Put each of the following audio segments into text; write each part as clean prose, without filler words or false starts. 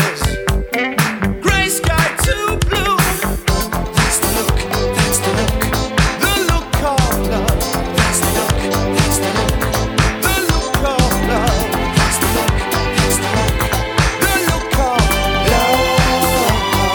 is grey sky too blue. That's the look, that's the look. The look of love. That's the look, that's the look. The look of love. That's the look, that's the look. The look of love.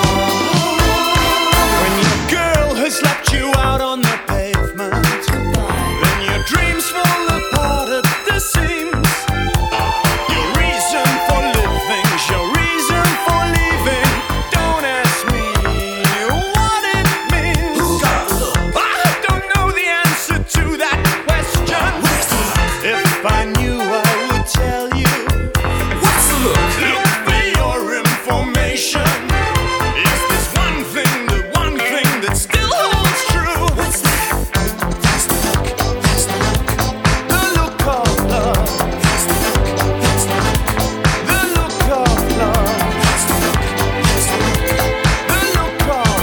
When your girl has left you out on the pavement, then your dreams fall apart at the seams. Your reason for living, your reason for leaving. Don't ask me what it means. I don't know the answer to that question. If I knew, I would tell you. What's the look? Look for your information. Is this one thing, the one thing that still holds true? What's that? That's the look, that's the look. The look of love. That's the look, that's the look. The look of love. That's the look, that's the look. The look of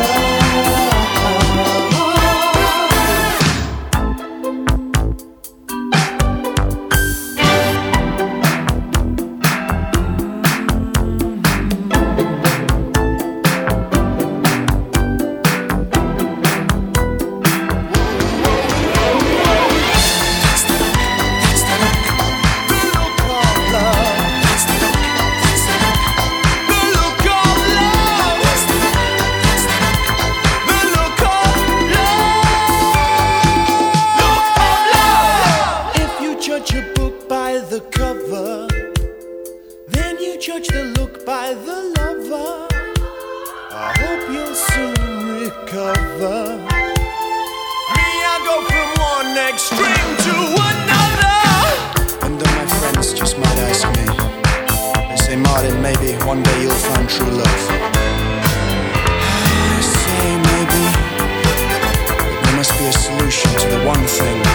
That's the look, that's the look. The look of love. That's the look, that's the look. The look of love. That's the look, that's the look. The look of love. If you judge a book by the cover, then you judge the look by the lover. I hope you'll soon recover. Me, I go from one extreme to another. And then my friends just might ask me, they say, Martin, maybe one day you'll find true love. I say maybe, but there must be a solution to the one thing